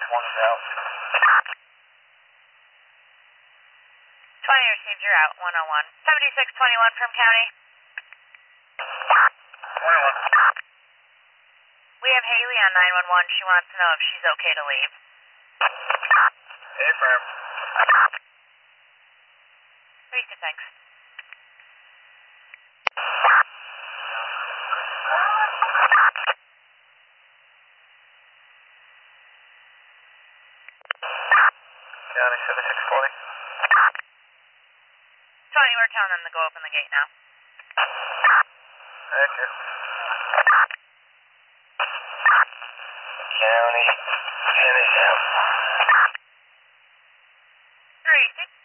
One is out. 20 received, you're out, 101. 7621 from county. 21. We have Haley on 911. She wants to know if she's okay to leave. Affirm. Lisa, thanks. County 7620. 20, we're telling them to go open the gate now. Thank you. County 10 is out. 3, 6.